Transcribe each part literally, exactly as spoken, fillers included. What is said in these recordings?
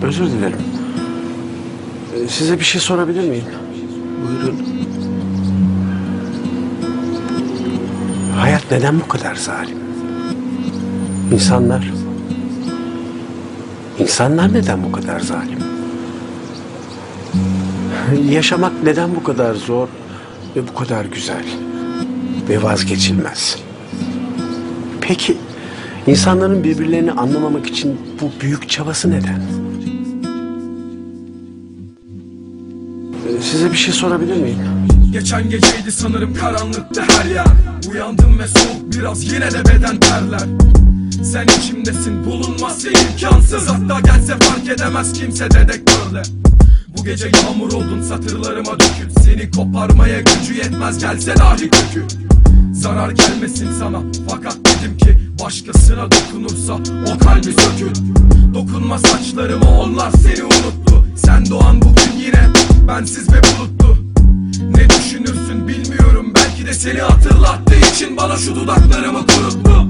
Özür dilerim. Ee, Size bir şey sorabilir miyim? Buyurun. Hayat neden bu kadar zalim? İnsanlar... İnsanlar neden bu kadar zalim? Yaşamak neden bu kadar zor ve bu kadar güzel ve vazgeçilmez? Peki, insanların birbirlerini anlamamak için bu büyük çabası neden? Ee, Size bir şey sorabilir miyim? Geçen geceydi sanırım, karanlıktı her yer. Uyandım ve soğuk biraz, yine de beden terler. Sen içimdesin, bulunması imkansız. Hatta gelse fark edemez kimse dedektörle. Bu gece yağmur oldun, satırlarıma dökül. Seni koparmaya gücü yetmez, gelse dahi kökü. Zarar gelmesin sana, fakat dedim ki başkasına dokunursa o kalbi sökül. Dokunma saçlarıma, onlar seni unuttu. Sen doğan bugün yine bensiz ve buluttu. Ne düşünürsün bilmiyorum, belki de seni hatırlattığı için bana şu dudaklarımı kuruttu.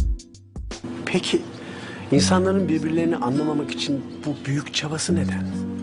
Peki, insanların birbirlerini anlamamak için bu büyük çabası neden?